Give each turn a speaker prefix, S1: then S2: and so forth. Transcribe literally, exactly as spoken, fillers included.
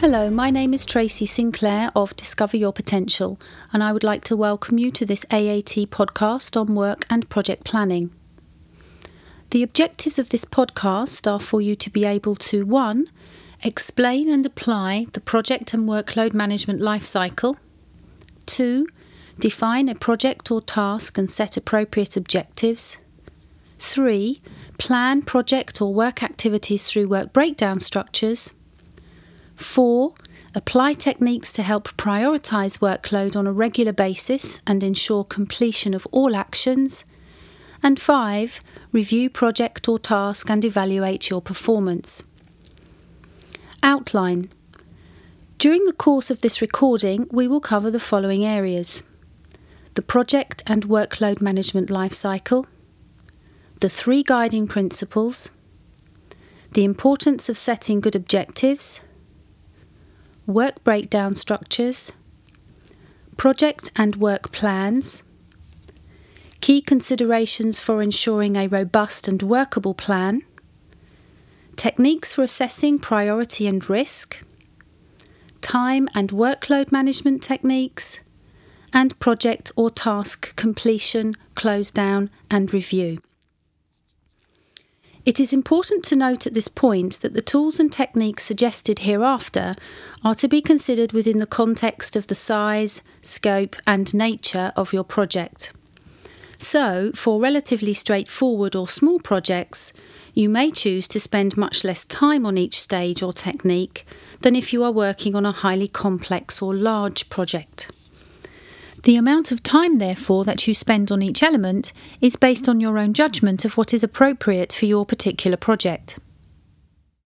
S1: Hello, my name is Tracy Sinclair of Discover Your Potential, and I would like to welcome you to this A A T podcast on work and project planning. The objectives of this podcast are for you to be able to one Explain and apply the project and workload management life cycle. two Define a project or task and set appropriate objectives. three Plan project or work activities through work breakdown structures. four Apply techniques to help prioritise workload on a regular basis and ensure completion of all actions. And five Review project or task and evaluate your performance. Outline. During the course of this recording, we will cover the following areas: the project and workload management life cycle, the three guiding principles, the importance of setting good objectives, work breakdown structures, project and work plans, key considerations for ensuring a robust and workable plan, techniques for assessing priority and risk, time and workload management techniques, and project or task completion, close down, and review. It is important to note at this point that the tools and techniques suggested hereafter are to be considered within the context of the size, scope, and nature of your project. So, for relatively straightforward or small projects, you may choose to spend much less time on each stage or technique than if you are working on a highly complex or large project. The amount of time, therefore, that you spend on each element is based on your own judgment of what is appropriate for your particular project.